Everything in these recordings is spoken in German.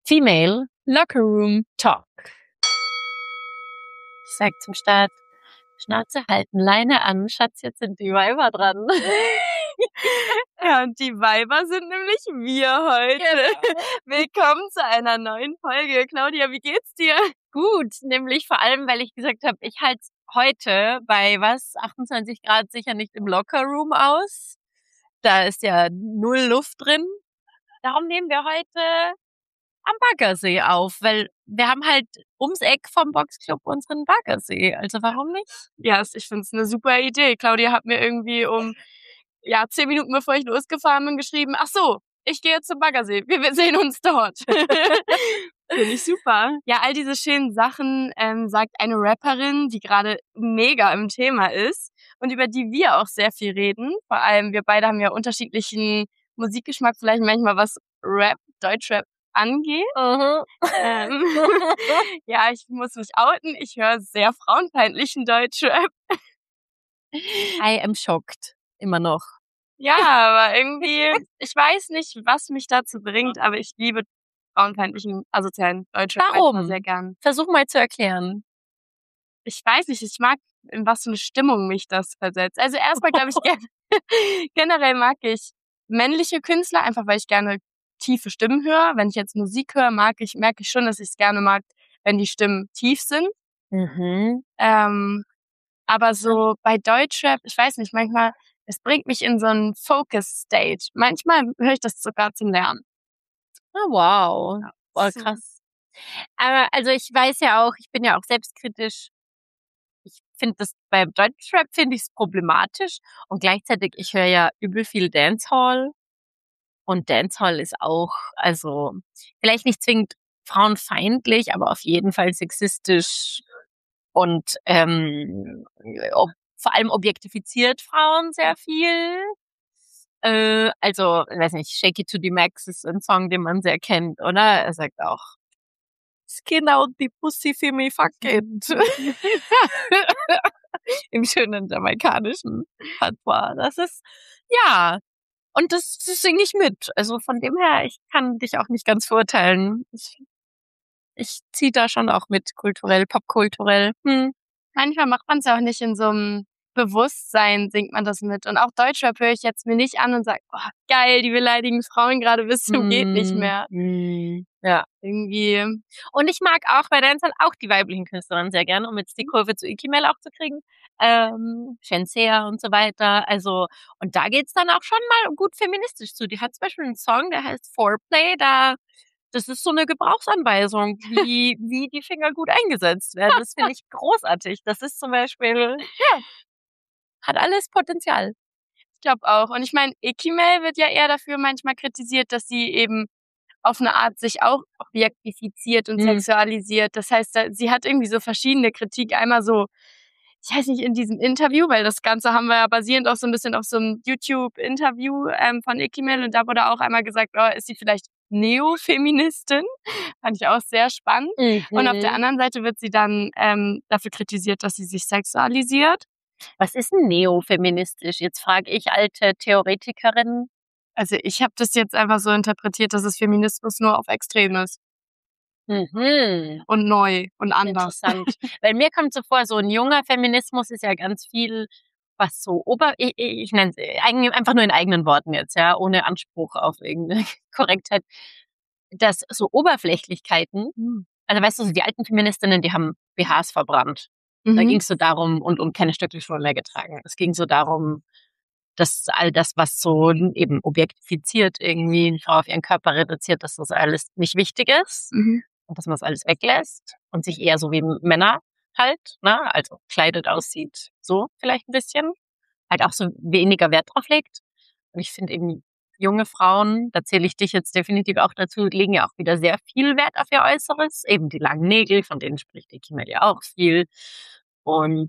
Female Locker Room Talk. Ich sag zum Start, Schnauze halten, Leine an, Schatz, jetzt sind die Weiber dran. Ja, und die Weiber sind nämlich wir heute. Genau. Willkommen zu einer neuen Folge. Claudia, wie geht's dir? Gut, nämlich vor allem, weil ich gesagt habe, ich halte heute bei 28 Grad sicher nicht im Locker Room aus. Da ist ja 0 Luft drin. Darum nehmen wir heute am Baggersee auf, weil wir haben halt ums Eck vom Boxclub unseren Baggersee. Also warum nicht? Ja, ich finde es eine super Idee. Claudia hat mir irgendwie 10 Minuten bevor ich losgefahren bin geschrieben, ach so, ich gehe jetzt zum Baggersee. Wir sehen uns dort. Finde ich super. Ja, all diese schönen Sachen sagt eine Rapperin, die gerade mega im Thema ist und über die wir auch sehr viel reden. Vor allem wir beide haben ja unterschiedlichen Musikgeschmack, vielleicht manchmal was Rap, Deutschrap angeht. Ja, ich muss mich outen. Ich höre sehr frauenfeindlichen Deutschrap. I am shocked. Immer noch. Ja, aber irgendwie, ich weiß nicht, was mich dazu bringt, aber ich liebe frauenfeindlichen, asozialen Deutschrap Warum? sehr gern. Versuch mal zu erklären. Ich weiß nicht, ich mag, in was für eine Stimmung mich das versetzt. Also erstmal glaube ich, generell mag ich männliche Künstler, einfach weil ich gerne tiefe Stimmen höre. Wenn ich jetzt Musik höre, merke ich schon, dass ich es gerne mag, wenn die Stimmen tief sind. Aber so bei Deutschrap, ich weiß nicht, manchmal, es bringt mich in so einen Focus-State. Manchmal höre ich das sogar zum Lernen. Oh, wow. Ja, Voll so. krass. Aber also ich weiß ja auch, ich bin ja auch selbstkritisch. Ich finde das, bei Deutschrap finde ich es problematisch. Und gleichzeitig, ich höre ja übel viel Dancehall. Und Dancehall ist auch, also vielleicht nicht zwingend frauenfeindlich, aber auf jeden Fall sexistisch und vor allem objektifiziert Frauen sehr viel. Also, ich weiß nicht, Shake It to the Max ist ein Song, den man sehr kennt, oder? Er sagt auch, Skin out the pussy for me, fuck it. Im schönen jamaikanischen Patois. Das ist, ja. Und das singe ich mit. Also von dem her, ich kann dich auch nicht ganz verurteilen. Ich ziehe da schon auch mit, kulturell, popkulturell. Manchmal macht man es ja auch nicht in so einem Bewusstsein, singt man das mit. Und auch Deutschrap höre ich jetzt mir nicht an und sage, oh, geil, die beleidigen Frauen gerade bis zum geht nicht mehr. Ja. Irgendwie. Und ich mag auch bei Dancehall auch die weiblichen Künstlerinnen sehr gern, um jetzt die Kurve zu Ikimel auch zu kriegen. Shenzhea und so weiter. Also, und da geht's dann auch schon mal gut feministisch zu. Die hat zum Beispiel einen Song, der heißt Foreplay, das ist so eine Gebrauchsanweisung, wie die Finger gut eingesetzt werden. Das finde ich großartig. Das ist zum Beispiel, ja, hat alles Potenzial. Ich glaube auch. Und ich meine, Ikimel wird ja eher dafür manchmal kritisiert, dass sie eben auf eine Art sich auch objektifiziert und sexualisiert. Das heißt, sie hat irgendwie so verschiedene Kritik. Einmal so, ich weiß nicht, in diesem Interview, weil das Ganze haben wir ja basierend auch so ein bisschen auf so einem YouTube-Interview von Ikimel und da wurde auch einmal gesagt, oh, ist sie vielleicht Neofeministin? Fand ich auch sehr spannend. Und auf der anderen Seite wird sie dann dafür kritisiert, dass sie sich sexualisiert. Was ist denn neofeministisch? Jetzt frage ich alte Theoretikerin. Also ich habe das jetzt einfach so interpretiert, dass es Feminismus nur auf Extrem ist. Und neu und anders. Interessant. Weil mir kommt so vor, so ein junger Feminismus ist ja ganz viel, was so ich nenne es einfach nur in eigenen Worten jetzt, ja, ohne Anspruch auf irgendeine Korrektheit, dass so Oberflächlichkeiten, also weißt du, so die alten Feministinnen, die haben BHs verbrannt. Da ging es so darum, und keine Stöckelschuhe mehr getragen. Es ging so darum, dass all das, was so eben objektifiziert, irgendwie eine Frau auf ihren Körper reduziert, dass das alles nicht wichtig ist und dass man das alles weglässt und sich eher so wie Männer halt, ne, also kleidet aussieht, so vielleicht ein bisschen, halt auch so weniger Wert drauf legt. Und ich finde eben, junge Frauen, da zähle ich dich jetzt definitiv auch dazu, legen ja auch wieder sehr viel Wert auf ihr Äußeres, eben die langen Nägel, von denen spricht die Kimel ja auch viel. Und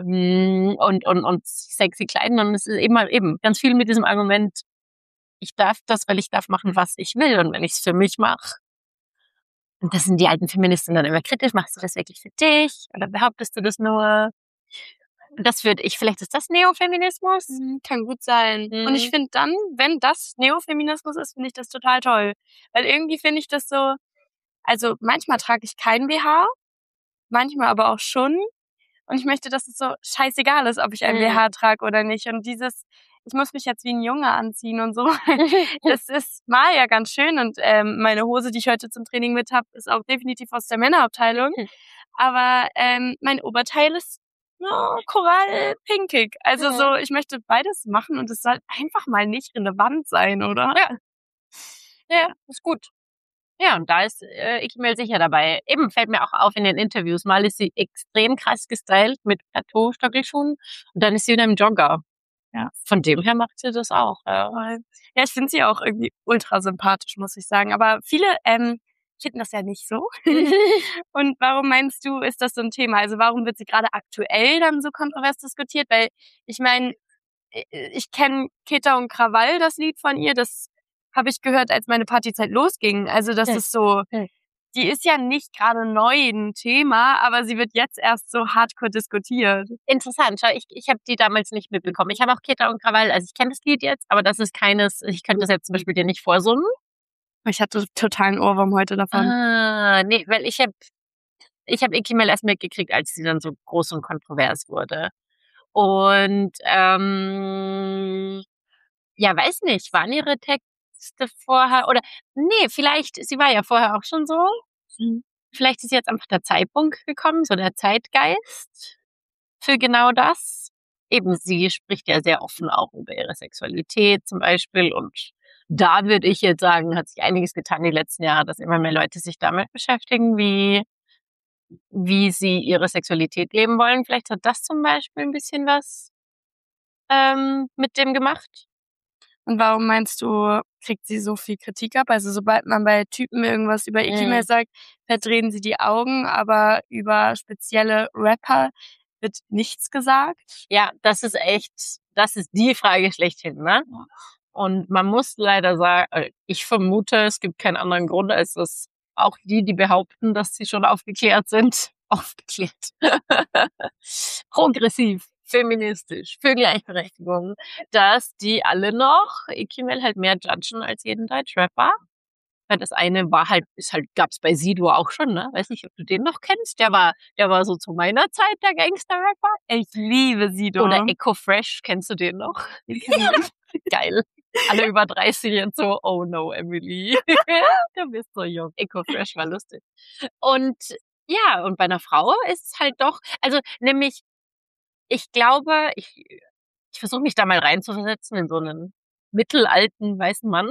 sexy Kleidung, und es ist eben ganz viel mit diesem Argument, ich darf das, weil ich darf machen, was ich will, und wenn ich es für mich mache, und das sind die alten Feministinnen dann immer kritisch, machst du das wirklich für dich oder behauptest du das nur? Das vielleicht ist das Neofeminismus? Kann gut sein. Und ich finde dann, wenn das Neofeminismus ist, finde ich das total toll. Weil irgendwie finde ich das so, Also manchmal trage ich kein BH, manchmal aber auch schon. Und ich möchte, dass es so scheißegal ist, ob ich ein BH trage oder nicht. Und dieses, ich muss mich jetzt wie ein Junge anziehen und so, das ist mal ja ganz schön. Und meine Hose, die ich heute zum Training mit habe, ist auch definitiv aus der Männerabteilung. Aber mein Oberteil ist korallpinkig. Also so, ich möchte beides machen und es soll einfach mal nicht relevant sein, oder? Ja, ist gut. Ja, und da ist Ikimel sicher dabei. Eben fällt mir auch auf in den Interviews. Mal ist sie extrem krass gestylt mit Plateaustöckelschuhen und dann ist sie in einem Jogger. Ja, von dem her macht sie das auch. Ja, ich finde sie auch irgendwie ultra sympathisch, muss ich sagen. Aber viele finden das ja nicht so. Und warum meinst du, ist das so ein Thema? Also warum wird sie gerade aktuell dann so kontrovers diskutiert? Weil ich meine, ich kenne Keta und Krawall, das Lied von ihr, das habe ich gehört, als meine Partyzeit losging. Also das ist so, die ist ja nicht gerade neu ein Thema, aber sie wird jetzt erst so hardcore diskutiert. Interessant, schau, ich habe die damals nicht mitbekommen. Ich habe auch Keta und Krawall, also ich kenne das Lied jetzt, aber das ist keines, ich könnte das jetzt zum Beispiel dir nicht vorsummen. Ich hatte totalen Ohrwurm heute davon. Nee, weil ich hab Ikimel erst mitgekriegt, als sie dann so groß und kontrovers wurde. Und ja, weiß nicht, waren ihre Texte vorher oder nee, vielleicht, sie war ja vorher auch schon so. Vielleicht ist jetzt einfach der Zeitpunkt gekommen, so der Zeitgeist für genau das. Eben, sie spricht ja sehr offen auch über ihre Sexualität zum Beispiel und da würde ich jetzt sagen, hat sich einiges getan die letzten Jahre, dass immer mehr Leute sich damit beschäftigen, wie sie ihre Sexualität leben wollen. Vielleicht hat das zum Beispiel ein bisschen was mit dem gemacht. Und warum meinst du, kriegt sie so viel Kritik ab? Also sobald man bei Typen irgendwas über Ikimel sagt, verdrehen sie die Augen, aber über spezielle Rapper wird nichts gesagt. Ja, das ist die Frage schlechthin, ne? Und man muss leider sagen, ich vermute, es gibt keinen anderen Grund, als dass auch die behaupten, dass sie schon aufgeklärt sind, progressiv, feministisch, für Gleichberechtigung, dass die alle noch Ikimel halt mehr judgen als jeden Deutschrapper. Weil das eine war halt, gab's bei Sido auch schon, ne? Weiß nicht, ob du den noch kennst. Der war so zu meiner Zeit der Gangster-Rapper. Ich liebe Sido. Oder Echo Fresh, kennst du den noch? Den kenn ich. Geil. Alle über 30 jetzt so, oh no, Emily. Du bist so jung. Echo Fresh war lustig. Und ja, und bei einer Frau ist es halt doch, also nämlich, ich glaube, ich versuche mich da mal reinzuversetzen in so einen mittelalten weißen Mann.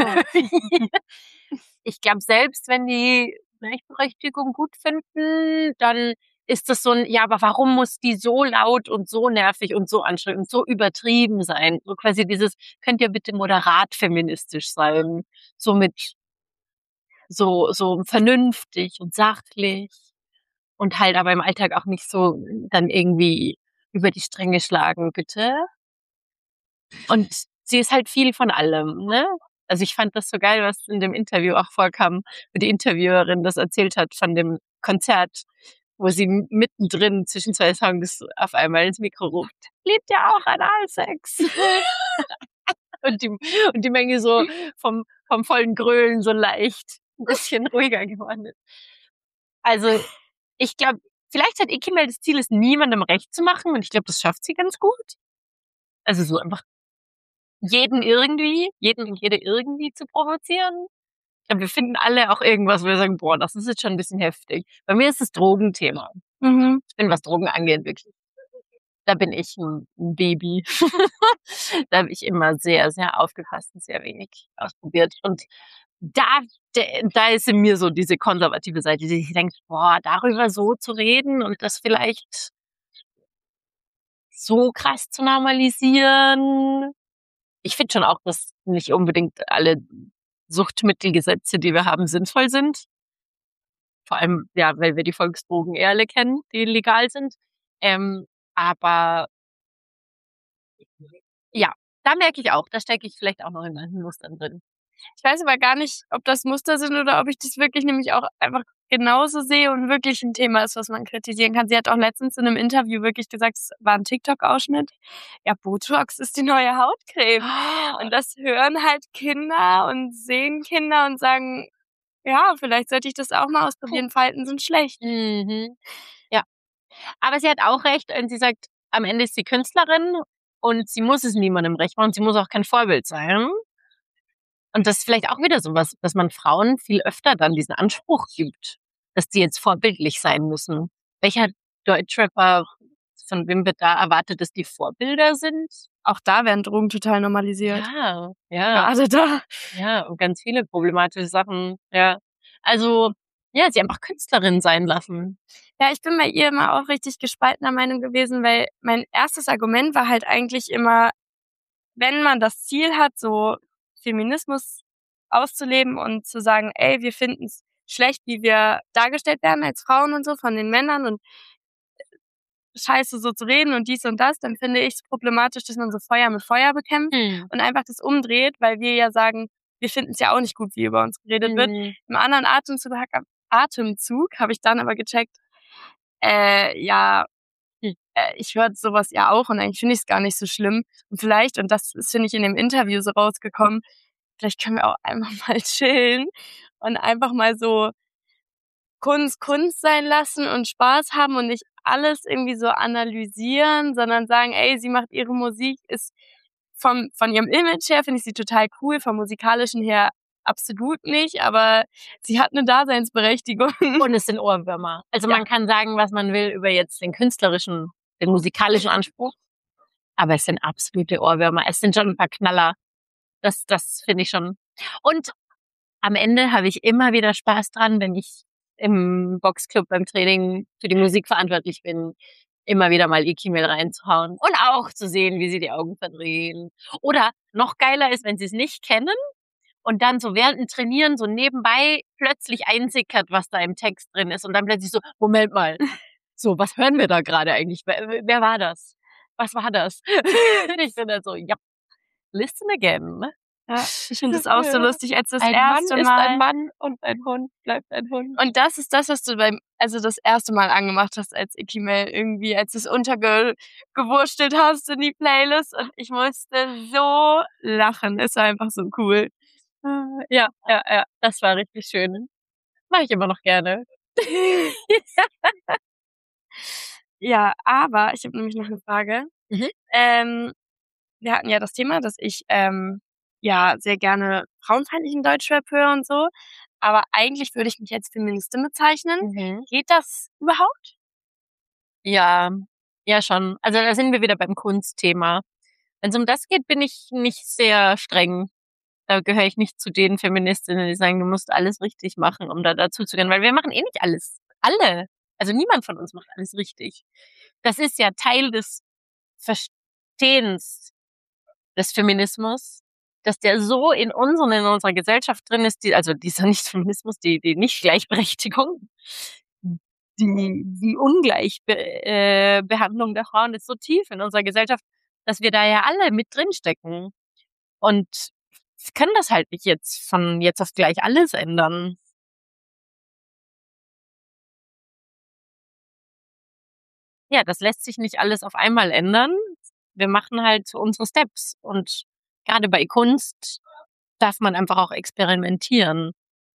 Ich glaube, selbst wenn die Gleichberechtigung gut finden, dann ist das so ein, ja, aber warum muss die so laut und so nervig und so anstrengend und so übertrieben sein? So quasi dieses, könnt ihr bitte moderat feministisch sein? So mit, so vernünftig und sachlich und halt aber im Alltag auch nicht so dann irgendwie über die Stränge schlagen, bitte. Und sie ist halt viel von allem, ne? Also ich fand das so geil, was in dem Interview auch vorkam, wo die Interviewerin das erzählt hat von dem Konzert, wo sie mittendrin zwischen zwei Songs auf einmal ins Mikro ruft. Liebt ihr auch Analsex? und die Menge so vom vollen Grölen so leicht ein bisschen ruhiger geworden ist. Also ich glaube, vielleicht hat Ikimel das Ziel, es niemandem recht zu machen und ich glaube, das schafft sie ganz gut. Also so einfach jeden und jede irgendwie zu provozieren. Ich glaube, wir finden alle auch irgendwas, wo wir sagen, boah, das ist jetzt schon ein bisschen heftig. Bei mir ist das Drogenthema. Ich bin, was Drogen angeht, wirklich. Da bin ich ein Baby. Da habe ich immer sehr, sehr aufgepasst und sehr wenig ausprobiert. Und da ist in mir so diese konservative Seite, die sich denkt, boah, darüber so zu reden und das vielleicht so krass zu normalisieren. Ich finde schon auch, dass nicht unbedingt alle Suchtmittelgesetze, die wir haben, sinnvoll sind. Vor allem, ja, weil wir die Volksdrogen eher alle kennen, die legal sind. Aber ja, da merke ich auch, da stecke ich vielleicht auch noch in manchen Mustern drin. Ich weiß aber gar nicht, ob das Muster sind oder ob ich das wirklich nämlich auch einfach genauso sehe und wirklich ein Thema ist, was man kritisieren kann. Sie hat auch letztens in einem Interview wirklich gesagt, es war ein TikTok-Ausschnitt. Ja, Botox ist die neue Hautcreme. Und das hören halt Kinder und sehen Kinder und sagen, ja, vielleicht sollte ich das auch mal ausprobieren. Falten sind schlecht. Mhm. Ja. Aber sie hat auch recht, und sie sagt, am Ende ist sie Künstlerin und sie muss es niemandem recht machen. Sie muss auch kein Vorbild sein. Und das ist vielleicht auch wieder sowas, dass man Frauen viel öfter dann diesen Anspruch gibt, dass die jetzt vorbildlich sein müssen. Welcher Deutschrapper, von wem wird da erwartet, dass die Vorbilder sind? Auch da werden Drogen total normalisiert. Ja, Gerade da. ja, und ganz viele problematische Sachen, ja. Also, ja, sie einfach Künstlerin sein lassen. Ja, ich bin bei ihr immer auch richtig gespaltener Meinung gewesen, weil mein erstes Argument war halt eigentlich immer, wenn man das Ziel hat, so Feminismus auszuleben und zu sagen, ey, wir finden es schlecht, wie wir dargestellt werden als Frauen und so von den Männern und scheiße so zu reden und dies und das, dann finde ich es problematisch, dass man so Feuer mit Feuer bekämpft und einfach das umdreht, weil wir ja sagen, wir finden es ja auch nicht gut, wie über uns geredet wird. Im anderen Atemzug habe ich dann aber gecheckt, ich höre sowas ja auch und eigentlich finde ich es gar nicht so schlimm. Und vielleicht, und das ist, finde ich, in dem Interview so rausgekommen, vielleicht können wir auch einfach mal chillen und einfach mal so Kunst sein lassen und Spaß haben und nicht alles irgendwie so analysieren, sondern sagen, ey, sie macht ihre Musik, ist von ihrem Image her finde ich sie total cool, vom musikalischen her absolut nicht, aber sie hat eine Daseinsberechtigung. Und es sind Ohrwürmer. Also man kann sagen, was man will über jetzt den musikalischen Anspruch, aber es sind absolute Ohrwürmer. Es sind schon ein paar Knaller. Das finde ich schon. Und am Ende habe ich immer wieder Spaß dran, wenn ich im Boxclub beim Training für die Musik verantwortlich bin, immer wieder mal E-Mail reinzuhauen und auch zu sehen, wie sie die Augen verdrehen. Oder noch geiler ist, wenn sie es nicht kennen und dann so während dem Trainieren so nebenbei plötzlich einsickert, was da im Text drin ist und dann plötzlich so, Moment mal, so, was hören wir da gerade eigentlich? Wer war das? Was war das? Ich bin dann so, ja, listen again. Ja, ich finde das auch so lustig, als das Ein erste Mann ist Mal. ein Mann und ein Hund bleibt ein Hund. Und das ist das, was du das erste Mal angemacht hast als Ikimel irgendwie, als du es untergewurstelt hast in die Playlist und ich musste so lachen. Es war einfach so cool. Ja, das war richtig schön. Mache ich immer noch gerne. Ja, aber ich habe nämlich noch eine Frage. Wir hatten ja das Thema, dass ich ja sehr gerne frauenfeindlichen Deutschrap höre und so. Aber eigentlich würde ich mich als Feministin bezeichnen. Geht das überhaupt? Ja, ja schon. Also da sind wir wieder beim Kunstthema. Wenn es um das geht, bin ich nicht sehr streng. Da gehöre ich nicht zu den Feministinnen, die sagen, du musst alles richtig machen, um da dazu zu gehen. Weil wir machen eh nicht alles. Alle. Also niemand von uns macht alles richtig. Das ist ja Teil des Verstehens des Feminismus, dass der so in unserer Gesellschaft drin ist, also dieser Nicht-Feminismus, die Nicht-Gleichberechtigung, die Ungleichbehandlung der Frauen ist so tief in unserer Gesellschaft, dass wir da ja alle mit drin stecken. Und können das halt nicht jetzt von jetzt auf gleich alles ändern. Ja, das lässt sich nicht alles auf einmal ändern. Wir machen halt so unsere Steps. Und gerade bei Kunst darf man einfach auch experimentieren.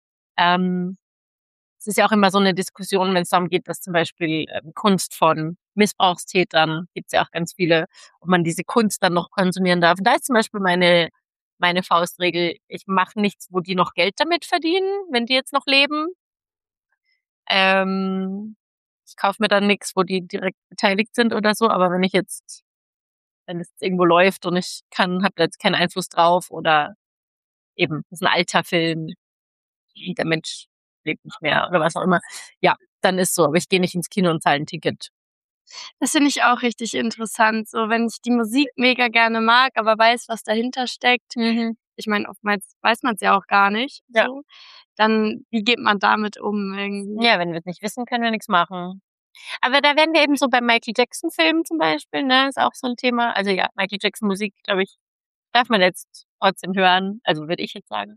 Es ist ja auch immer so eine Diskussion, wenn es darum geht, dass zum Beispiel Kunst von Missbrauchstätern, gibt es ja auch ganz viele, ob man diese Kunst dann noch konsumieren darf. Da ist zum Beispiel meine Faustregel, ich mache nichts, wo die noch Geld damit verdienen, wenn die jetzt noch leben. Ich kaufe mir dann nichts, wo die direkt beteiligt sind oder so, aber wenn es irgendwo läuft und ich habe da jetzt keinen Einfluss drauf oder eben, das ist ein alter Film, der Mensch lebt nicht mehr oder was auch immer, ja, dann ist so, aber ich gehe nicht ins Kino und zahle ein Ticket. Das finde ich auch richtig interessant. So, wenn ich die Musik mega gerne mag, aber weiß, was dahinter steckt. Ich meine, oftmals weiß man es ja auch gar nicht. Ja. So. Dann, wie geht man damit um irgendwie? Ja, wenn wir es nicht wissen, können wir nichts machen. Aber da werden wir eben so beim Michael Jackson-Film zum Beispiel, ne, ist auch so ein Thema. Also ja, Michael Jackson Musik, glaube ich, darf man jetzt trotzdem hören. Also würde ich jetzt sagen.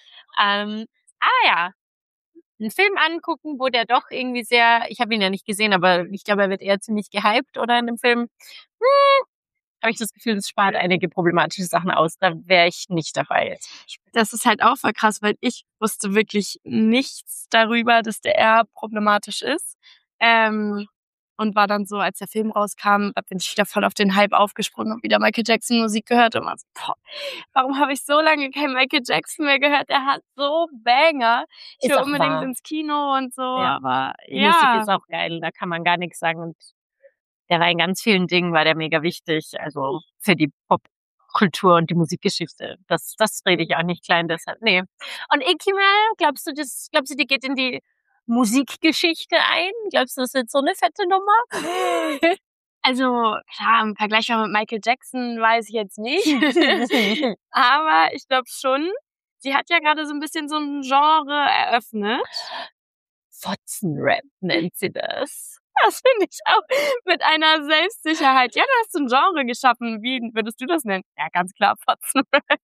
Ja, einen Film angucken, wo der doch irgendwie ich habe ihn ja nicht gesehen, aber ich glaube, er wird eher ziemlich gehypt oder in dem Film. habe ich das Gefühl, das spart einige problematische Sachen aus. Da wäre ich nicht dabei jetzt. Das ist halt auch voll krass, weil ich wusste wirklich nichts darüber, dass der R problematisch ist. Und war dann so, als der Film rauskam, da bin ich wieder voll auf den Hype aufgesprungen und wieder Michael Jackson Musik gehört und war so, boah, warum habe ich so lange kein Michael Jackson mehr gehört? Der hat so Banger. Ich Ist will auch unbedingt wahr. ins Kino und so, Ja. aber Die Musik ja. ist auch geil, da kann man gar nichts sagen. Und der war in ganz vielen Dingen, war der mega wichtig. Also für die Popkultur und die Musikgeschichte. Das rede ich auch nicht klein, deshalb, nee. Und Ikimel, glaubst du, die geht in die Musikgeschichte ein? Glaubst du, das wird so eine fette Nummer? Also, klar, im Vergleich mit Michael Jackson weiß ich jetzt nicht. Aber ich glaube schon, sie hat ja gerade so ein bisschen so ein Genre eröffnet. Fotzenrap nennt sie das. Das finde ich auch mit einer Selbstsicherheit. Ja, du hast so ein Genre geschaffen. Wie würdest du das nennen? Ja, ganz klar, Fotzenrap.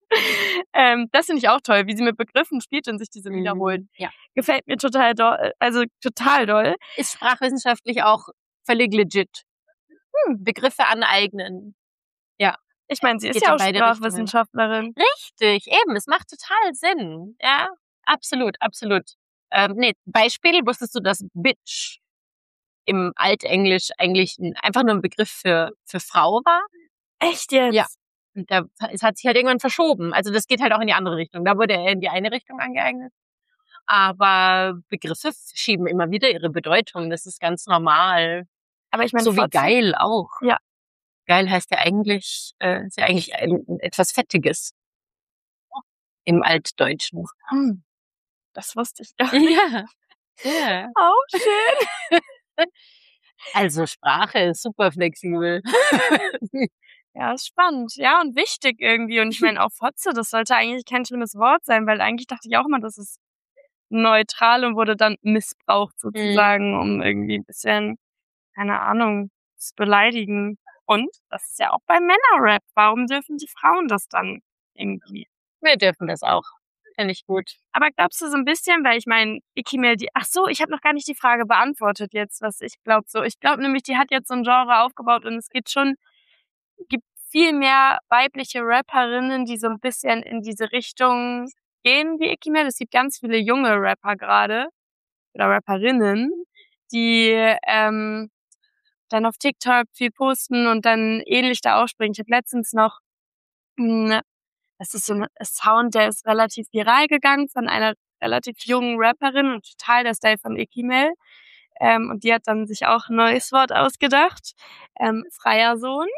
Das finde ich auch toll, wie sie mit Begriffen spielt und sich diese wiederholt. Ja. Gefällt mir total doll. Also total doll. Ist sprachwissenschaftlich auch völlig legit. Begriffe aneignen. Ja. Ich meine, sie ist Geht ja in auch beide Sprachwissenschaftlerin. Richtig, eben. Es macht total Sinn. Ja, absolut, absolut. Beispiel, wusstest du, dass Bitch im Altenglisch eigentlich einfach nur ein Begriff für Frau war? Echt jetzt? Ja. Und es hat sich halt irgendwann verschoben. Also das geht halt auch in die andere Richtung. Da wurde er in die eine Richtung angeeignet. Aber Begriffe schieben immer wieder ihre Bedeutung. Das ist ganz normal. Aber ich meine, so wie geil auch. Ja. Geil heißt ja eigentlich, ist ja eigentlich etwas Fettiges. Im Altdeutschen. Das wusste ich gar nicht. Ja. Auch schön. Also Sprache ist super flexibel. Ja, ist spannend. Ja, und wichtig irgendwie. Und ich meine, auch Fotze, das sollte eigentlich kein schlimmes Wort sein, weil eigentlich dachte ich auch immer, das ist neutral und wurde dann missbraucht sozusagen, um irgendwie ein bisschen, keine Ahnung, zu beleidigen. Und das ist ja auch bei Männerrap. Warum dürfen die Frauen das dann irgendwie? Wir dürfen das auch. Finde ich gut. Aber glaubst du so ein bisschen, weil ich meine, Ikimel, ach so, ich habe noch gar nicht die Frage beantwortet jetzt, was ich glaube so. Ich glaube nämlich, die hat jetzt so ein Genre aufgebaut und es gibt viel mehr weibliche Rapperinnen, die so ein bisschen in diese Richtung gehen wie Ikimel. Es gibt ganz viele junge Rapper gerade oder Rapperinnen, die dann auf TikTok viel posten und dann ähnlich da aufspringen. Ich habe letztens noch das ist so ein Sound, der ist relativ viral gegangen von einer relativ jungen Rapperin und total der Style von Ikimel. Und die hat dann sich auch ein neues Wort ausgedacht. Freier Sohn.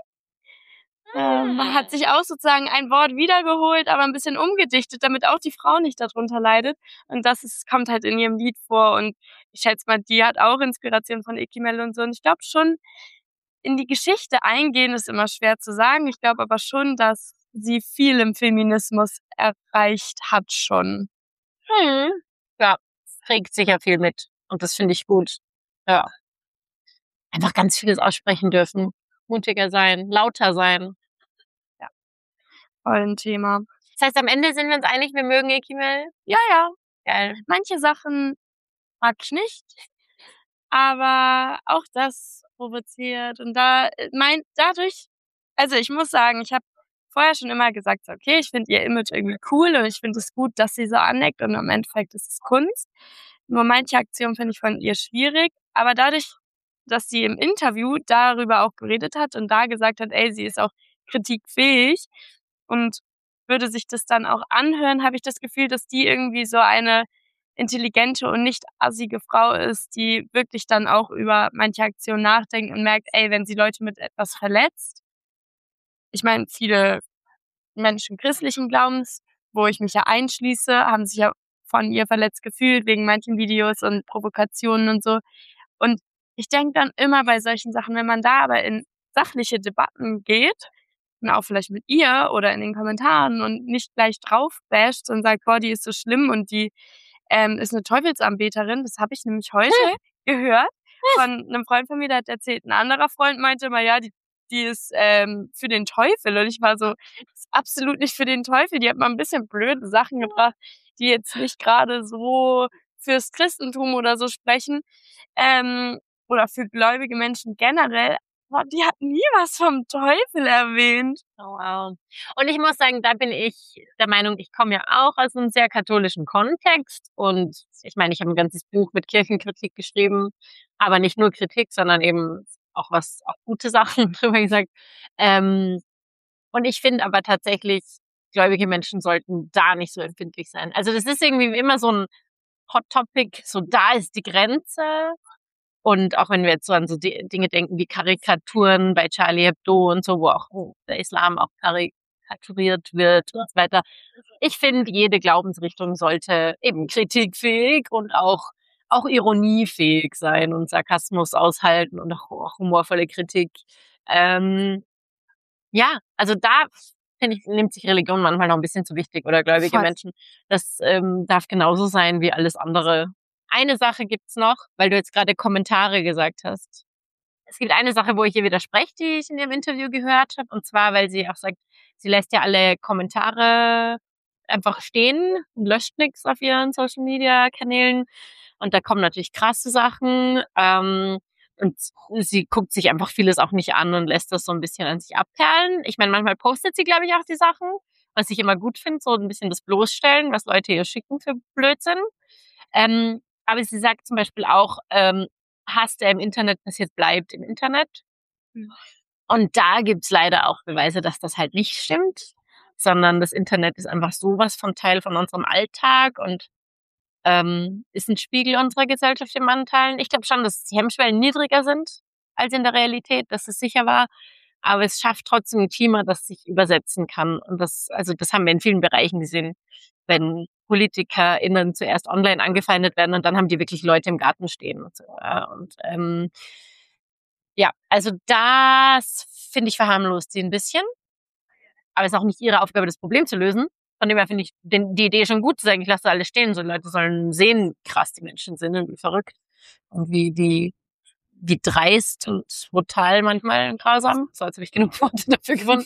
Hat sich auch sozusagen ein Wort wiedergeholt, aber ein bisschen umgedichtet, damit auch die Frau nicht darunter leidet. Und kommt halt in ihrem Lied vor. Und ich schätze mal, die hat auch Inspiration von Ikimel und so. Und ich glaube schon, in die Geschichte eingehen ist immer schwer zu sagen. Ich glaube aber schon, dass sie viel im Feminismus erreicht hat schon. Ja, trägt sicher viel mit. Und das finde ich gut. Ja. Einfach ganz vieles aussprechen dürfen. Mutiger sein, lauter sein. Ja. Voll ein Thema. Das heißt, am Ende sind wir uns einig, wir mögen Ikimel? Ja, ja. Geil. Manche Sachen mag ich nicht. Aber auch das provoziert. Und dadurch, also ich muss sagen, ich habe vorher schon immer gesagt, okay, ich finde ihr Image irgendwie cool und ich finde es gut, dass sie so aneckt und im Endeffekt ist es Kunst. Nur manche Aktionen finde ich von ihr schwierig. Aber dadurch, dass sie im Interview darüber auch geredet hat und da gesagt hat, ey, sie ist auch kritikfähig und würde sich das dann auch anhören, habe ich das Gefühl, dass die irgendwie so eine intelligente und nicht assige Frau ist, die wirklich dann auch über manche Aktionen nachdenkt und merkt, ey, wenn sie Leute mit etwas verletzt. Ich meine, viele Menschen christlichen Glaubens, wo ich mich ja einschließe, haben sich ja von ihr verletzt gefühlt wegen manchen Videos und Provokationen und so. Und ich denke dann immer bei solchen Sachen, wenn man da aber in sachliche Debatten geht, und auch vielleicht mit ihr oder in den Kommentaren und nicht gleich drauf basht und sagt, boah, die ist so schlimm und die ist eine Teufelsanbeterin. Das habe ich nämlich heute gehört von einem Freund von mir, der hat erzählt, ein anderer Freund meinte immer, ja, die ist für den Teufel. Und ich war so, ist absolut nicht für den Teufel. Die hat mal ein bisschen blöde Sachen gebracht, die jetzt nicht gerade so fürs Christentum oder so sprechen. Oder für gläubige Menschen generell. boah, die hat nie was vom Teufel erwähnt. Oh, wow. Und ich muss sagen, da bin ich der Meinung, ich komme ja auch aus einem sehr katholischen Kontext. Und ich meine, ich habe ein ganzes Buch mit Kirchenkritik geschrieben, aber nicht nur Kritik, sondern eben auch gute Sachen drüber gesagt. Und ich finde aber tatsächlich, gläubige Menschen sollten da nicht so empfindlich sein. Also das ist irgendwie immer so ein Hot Topic, so da ist die Grenze. Und auch wenn wir jetzt so an so Dinge denken wie Karikaturen bei Charlie Hebdo und so, wo auch der Islam auch karikaturiert wird und so weiter. Ich finde, jede Glaubensrichtung sollte eben kritikfähig und auch ironiefähig sein und Sarkasmus aushalten und auch humorvolle Kritik. Ja, also da finde ich, nimmt sich Religion manchmal noch ein bisschen zu wichtig oder gläubige Voll. Menschen. Das darf genauso sein wie alles andere. Eine Sache gibt's noch, weil du jetzt gerade Kommentare gesagt hast. Es gibt eine Sache, wo ich ihr widerspreche, die ich in ihrem Interview gehört habe. Und zwar, weil sie auch sagt, sie lässt ja alle Kommentare einfach stehen und löscht nichts auf ihren Social-Media-Kanälen. Und da kommen natürlich krasse Sachen. Und sie guckt sich einfach vieles auch nicht an und lässt das so ein bisschen an sich abperlen. Ich meine, manchmal postet sie, glaube ich, auch die Sachen, was ich immer gut finde, so ein bisschen das Bloßstellen, was Leute ihr schicken für Blödsinn. Aber sie sagt zum Beispiel auch, Hass, der im Internet passiert, bleibt im Internet. Und da gibt's leider auch Beweise, dass das halt nicht stimmt, sondern das Internet ist einfach sowas von Teil von unserem Alltag und ist ein Spiegel unserer Gesellschaft in Anteilen. Ich glaube schon, dass die Hemmschwellen niedriger sind als in der Realität, dass es sicher war. Aber es schafft trotzdem ein Klima, das sich übersetzen kann. Und das haben wir in vielen Bereichen gesehen, wenn PolitikerInnen zuerst online angefeindet werden und dann haben die wirklich Leute im Garten stehen und so. Ja, also das finde ich verharmlost sie ein bisschen. Aber es ist auch nicht ihre Aufgabe, das Problem zu lösen. Von dem her finde ich die Idee schon gut, zu sagen, ich lasse alles stehen. So Leute sollen sehen, wie krass die Menschen sind und wie verrückt und wie dreist und brutal manchmal und grausam. So, jetzt habe ich genug Worte dafür gefunden.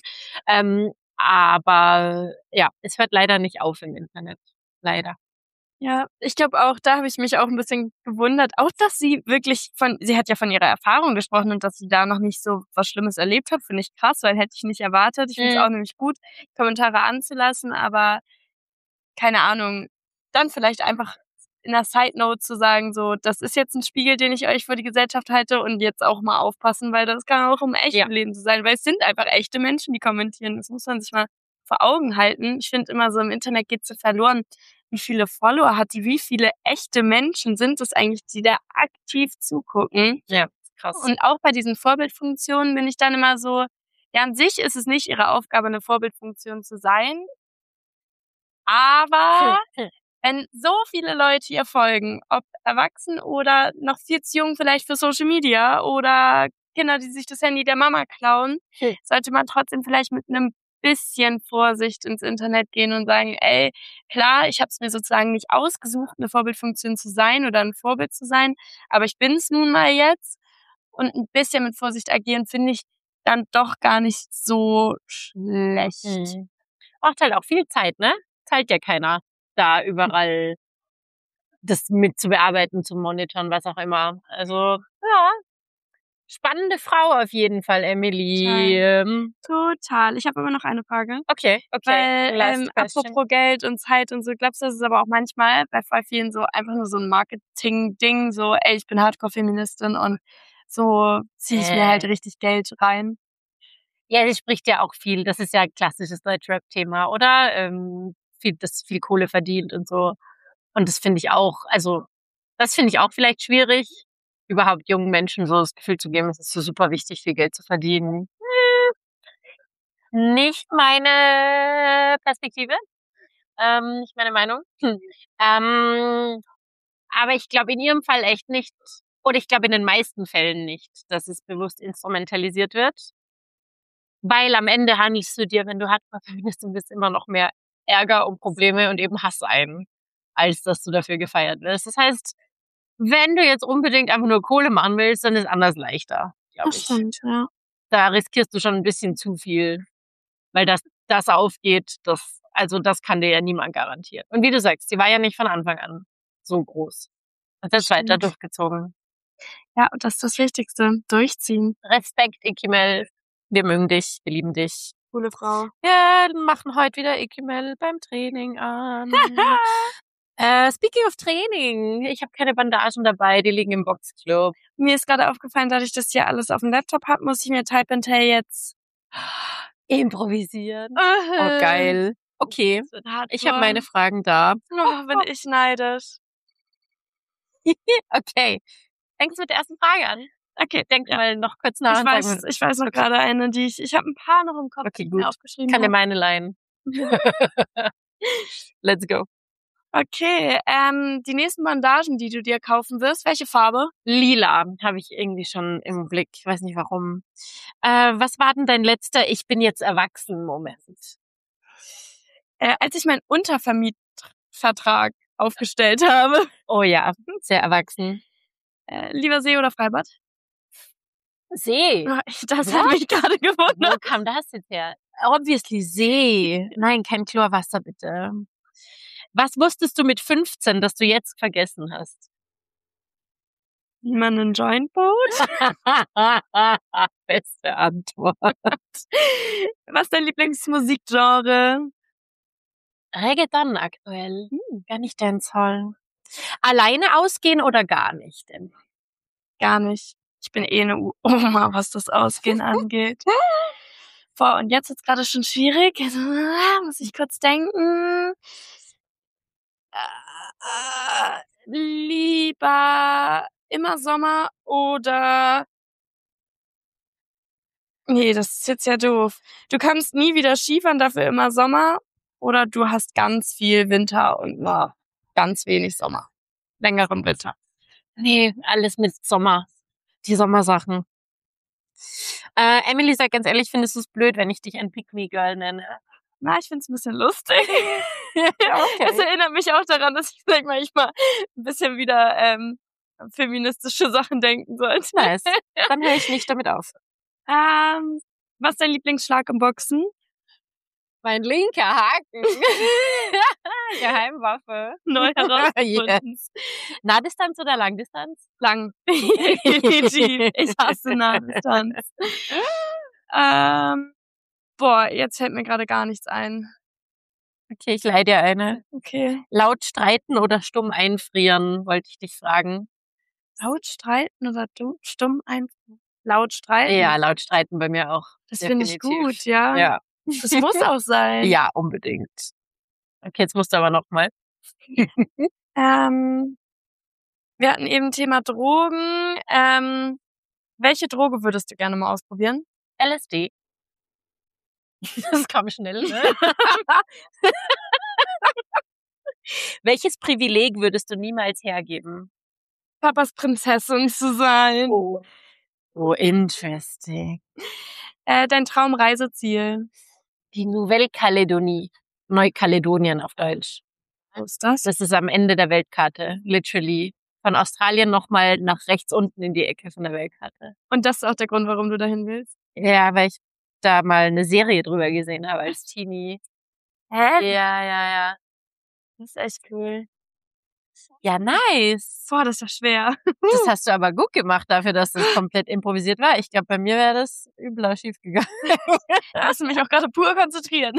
Aber ja, es hört leider nicht auf im Internet. Leider. Ja, ich glaube auch, da habe ich mich auch ein bisschen gewundert, auch dass sie wirklich sie hat ja von ihrer Erfahrung gesprochen und dass sie da noch nicht so was Schlimmes erlebt hat, finde ich krass, weil hätte ich nicht erwartet. Ich finde es auch nämlich gut, Kommentare anzulassen, aber keine Ahnung, dann vielleicht einfach in der Side Note zu sagen, so, das ist jetzt ein Spiegel, den ich euch vor die Gesellschaft halte und jetzt auch mal aufpassen, weil das kann auch im echten Leben so sein, weil es sind einfach echte Menschen, die kommentieren. Das muss man sich mal vor Augen halten. Ich finde immer so, im Internet geht so verloren, wie viele Follower hat die, wie viele echte Menschen sind es eigentlich, die da aktiv zugucken. Ja, krass. Und auch bei diesen Vorbildfunktionen bin ich dann immer so, ja, an sich ist es nicht ihre Aufgabe, eine Vorbildfunktion zu sein, aber wenn so viele Leute ihr folgen, ob erwachsen oder noch viel zu jung vielleicht für Social Media oder Kinder, die sich das Handy der Mama klauen, sollte man trotzdem vielleicht mit einem bisschen Vorsicht ins Internet gehen und sagen, ey, klar, ich habe es mir sozusagen nicht ausgesucht, eine Vorbildfunktion zu sein oder ein Vorbild zu sein, aber ich bin es nun mal jetzt und ein bisschen mit Vorsicht agieren, finde ich dann doch gar nicht so schlecht. Braucht halt auch viel Zeit, ne? Zahlt ja keiner, da überall das mit zu bearbeiten, zu monitoren, was auch immer. Also, ja. Spannende Frau auf jeden Fall, Emily. Total. Ich habe aber noch eine Frage. Okay. Weil, apropos Geld und Zeit und so, glaubst du, das ist aber auch manchmal bei voll vielen so einfach nur so ein Marketing-Ding, so, ey, ich bin Hardcore-Feministin und so ziehe ich mir halt richtig Geld rein. Ja, sie spricht ja auch viel. Das ist ja ein klassisches Deutschrap-Thema, oder? Das viel Kohle verdient und so. Und das finde ich auch, also, das finde ich auch vielleicht schwierig, überhaupt jungen Menschen so das Gefühl zu geben, es ist so super wichtig, viel Geld zu verdienen. Nicht meine Perspektive, nicht meine Meinung. Aber ich glaube in ihrem Fall echt nicht, oder ich glaube in den meisten Fällen nicht, dass es bewusst instrumentalisiert wird. Weil am Ende handelst du dir, wenn du Hardcore-Feministin bist, immer noch mehr Ärger und Probleme und eben Hass ein, als dass du dafür gefeiert wirst. Das heißt, wenn du jetzt unbedingt einfach nur Kohle machen willst, dann ist anders leichter, glaube ich. Das stimmt, ja. Da riskierst du schon ein bisschen zu viel, weil das aufgeht, das kann dir ja niemand garantieren. Und wie du sagst, sie war ja nicht von Anfang an so groß. Hat das weiter durchgezogen. Ja, und das ist das Wichtigste. Durchziehen. Respekt, Ikimel. Wir mögen dich, wir lieben dich. Coole Frau. Ja, machen heute wieder Ikimel beim Training an. Speaking of Training, ich habe keine Bandagen dabei, die liegen im Boxclub. Mir ist gerade aufgefallen, dadurch, dass ich hier alles auf dem Laptop habe, muss ich mir Type and Tay jetzt improvisieren. Oh, geil. Okay, ich habe meine Fragen da. Oh, bin ich neidisch. Okay, fängst du mit der ersten Frage an? Okay, denk mal noch kurz nach. Ich weiß noch gerade eine, die ich habe ein paar noch im Kopf, okay, gut. aufgeschrieben. Kann dir meine leihen. Let's go. Okay, die nächsten Bandagen, die du dir kaufen wirst, welche Farbe? Lila habe ich irgendwie schon im Blick. Ich weiß nicht warum. Was war denn dein letzter Ich bin jetzt erwachsen Moment? Als ich meinen Untervermietvertrag aufgestellt habe. Oh ja, sehr erwachsen. Lieber See oder Freibad? See. Das hat mich gerade gewundert. Wo kam das jetzt her? Obviously See. Nein, kein Chlorwasser, bitte. Was wusstest du mit 15, das du jetzt vergessen hast? Wie man einen Joint baut? Beste Antwort. Was ist dein Lieblingsmusikgenre? Reggaeton aktuell. Gar nicht Dancehall. Alleine ausgehen oder gar nicht denn? Gar nicht. Ich bin eine Oma, was das Ausgehen angeht. Boah, und jetzt ist gerade schon schwierig. Muss ich kurz denken. Lieber immer Sommer oder... Nee, das ist jetzt ja doof. Du kannst nie wieder Skifahren, dafür immer Sommer. Oder du hast ganz viel Winter und nur ganz wenig Sommer. Längeren Winter. Nee, alles mit Sommer. Die Sommersachen. Emily, sag ganz ehrlich, findest du es blöd, wenn ich dich ein Pick-Me-Girl nenne? Na, ich find's ein bisschen lustig. Okay. Es erinnert mich auch daran, dass ich vielleicht manchmal ein bisschen wieder feministische Sachen denken sollte. Nice. Dann höre ich nicht damit auf. Was ist dein Lieblingsschlag im Boxen? Mein linker Haken. Geheimwaffe. Neu herausgefunden. Yes. Nahdistanz oder Langdistanz? Lang. Definitiv. Ich hasse Nahdistanz. Jetzt fällt mir gerade gar nichts ein. Okay, ich leih dir eine. Okay. Laut streiten oder stumm einfrieren, wollte ich dich fragen. Laut streiten oder stumm einfrieren? Laut streiten? Ja, laut streiten bei mir auch. Das finde ich gut, ja. Ja. Das muss auch sein. Ja, unbedingt. Okay, jetzt musst du aber noch mal. Wir hatten eben Thema Drogen. Welche Droge würdest du gerne mal ausprobieren? LSD. Das kam schnell, ne? Welches Privileg würdest du niemals hergeben? Papas Prinzessin zu sein. Oh, interesting. Dein Traumreiseziel? Die Nouvelle-Calédonie. Neukaledonien auf Deutsch. Wo ist das? Das ist am Ende der Weltkarte, literally. Von Australien nochmal nach rechts unten in die Ecke von der Weltkarte. Und das ist auch der Grund, warum du dahin willst? Ja, weil ich da mal eine Serie drüber gesehen habe als Teenie. Hä? Ja. Das ist echt cool. Ja, nice. Boah, das ist ja schwer. Das hast du aber gut gemacht dafür, dass das komplett improvisiert war. Ich glaube, bei mir wäre das übler schief gegangen. Da hast du mich auch gerade pur konzentrieren.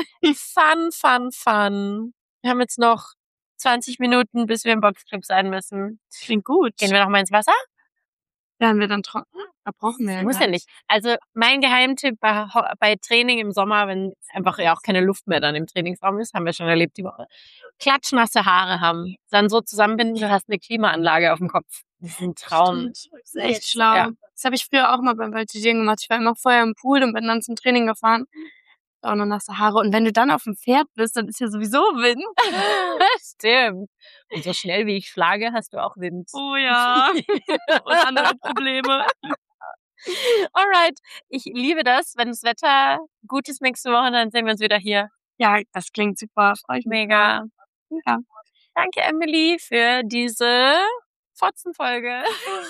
Fun. Wir haben jetzt noch 20 Minuten, bis wir im Boxclub sein müssen. Klingt gut. Gehen wir noch mal ins Wasser? Werden wir dann trocken? Da brauchen wir ja Muss ja nicht. Also mein Geheimtipp bei Training im Sommer, wenn einfach ja auch keine Luft mehr dann im Trainingsraum ist, haben wir schon erlebt die Woche, klatschnasse Haare haben, dann so zusammenbinden, du hast eine Klimaanlage auf dem Kopf. Das ist ein Traum. Das ist echt schlau. Ja. Das habe ich früher auch mal beim Voltigieren gemacht. Ich war immer vorher im Pool und bin dann zum Training gefahren. Auch noch nasse Haare. Und wenn du dann auf dem Pferd bist, dann ist ja sowieso Wind. Stimmt. Und so schnell wie ich schlage, hast du auch Wind. Oh ja. Und andere Probleme. Alright. Ich liebe das. Wenn das Wetter gut ist nächste Woche, dann sehen wir uns wieder hier. Ja, das klingt super. Freue ich mich. Mega. Ja. Danke, Emily, für diese Fotzenfolge.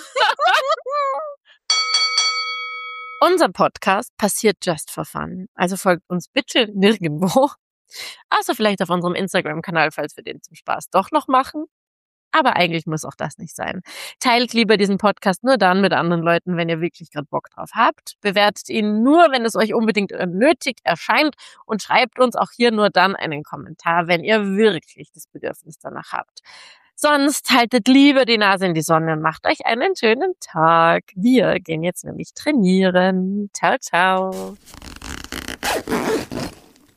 Unser Podcast passiert just for fun. Also folgt uns bitte nirgendwo. Außer vielleicht auf unserem Instagram-Kanal, falls wir den zum Spaß doch noch machen. Aber eigentlich muss auch das nicht sein. Teilt lieber diesen Podcast nur dann mit anderen Leuten, wenn ihr wirklich gerade Bock drauf habt. Bewertet ihn nur, wenn es euch unbedingt nötig erscheint und schreibt uns auch hier nur dann einen Kommentar, wenn ihr wirklich das Bedürfnis danach habt. Sonst haltet lieber die Nase in die Sonne und macht euch einen schönen Tag. Wir gehen jetzt nämlich trainieren. Ciao, ciao.